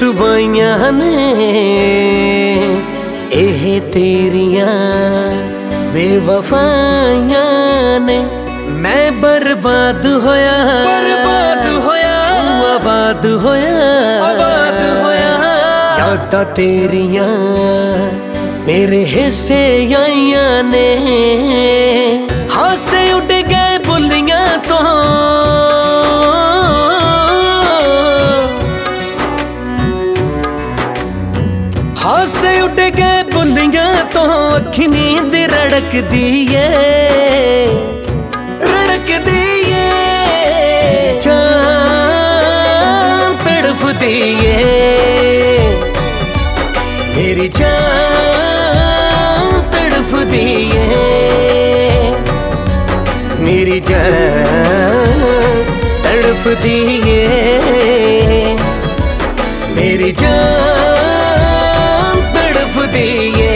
रुसवाइयां ने एह तेरियां बेवफाइयां ने। मैं बर्बाद होया आबाद होया यादां तेरियां मेरे हिस्से आइयां ने। हासे उड़ गए बुलियां तो हासे उड़ गए बुलियां तो अखी नींद रड़कदी है जान तड़फदी है मेरी जान तड़फदी है मेरी जान तड़फदी है मेरी जान तड़फदी है।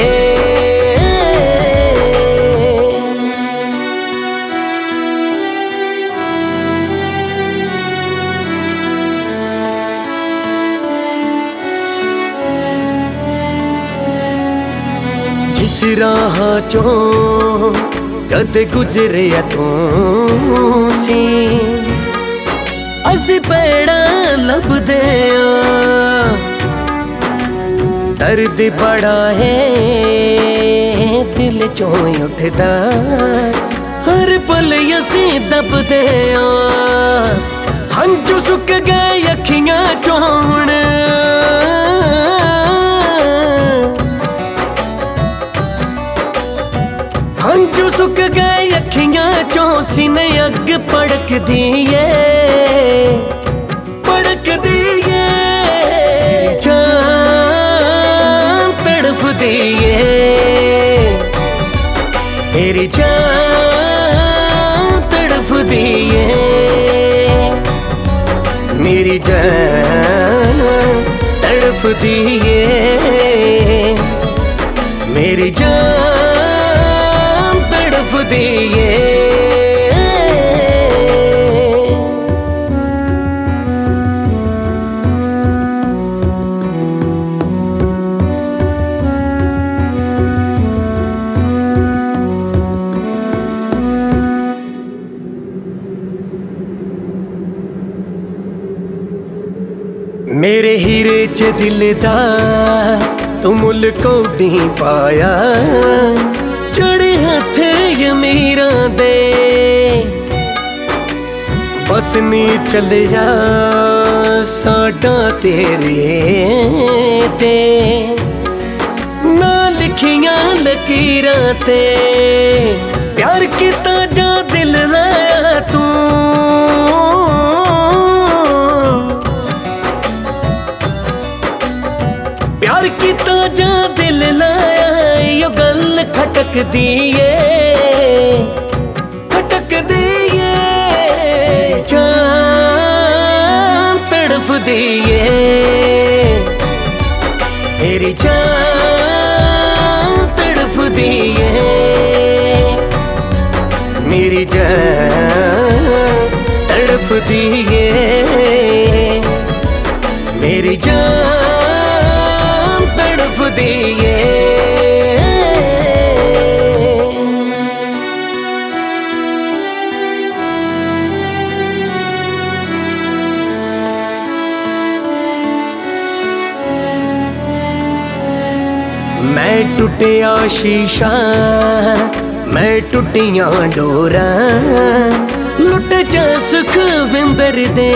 जिस राह चों कदे गुजरे तू सी असी पैड़ा लभदे दर्द बड़ा है दिल चों उठदा हर पल असी दबदे हंझू सुक गए अखियां चों हुण हंझू सुक गए अखियां चों सीने अग पड़कदी है जान तड़फदी है मेरी जान तड़फदी है मेरी जान तड़फदी है मेरी जान तड़फदी है। मेरे हीरे च दिल दा तू मुल कोडी पाया चढ़े हथ अमीरां दे बस नी चलिया साडा तेरे ते ना लिखियां लकीरां ते प्यार कीता जा दिल लाया तू प्यार कीता जा दिल लाया यो गल खटकदी है जान तड़फदी है मेरी जान तड़फदी है मेरी जान तड़फदी है मेरी जान तड़फदी है। मैं टुटिया शीशा मैं टुटियां डोरा लुट जा सुखविंदर दे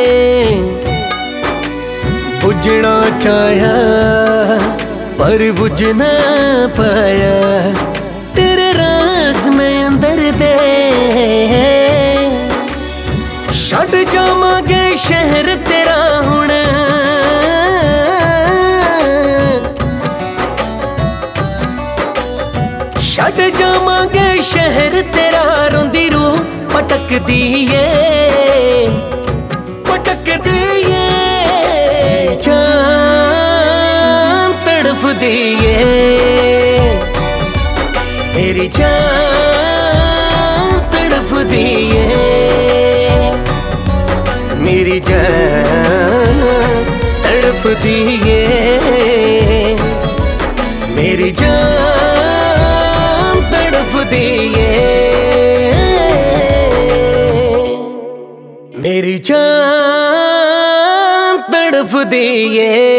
बुझना चाहा पर बुझ ना पाया तेरे राज में अंदर दे छड़ जावांगे शहर तेरा हुण छड़ जावांगे शहर तेरा रोंदी रूह पटकदी है जान तड़फदी है मेरी जान तड़फदी है मेरी जान तड़फ तड़फदी ये मेरी जान तड़फदी ये मेरी जान तड़फदी ये।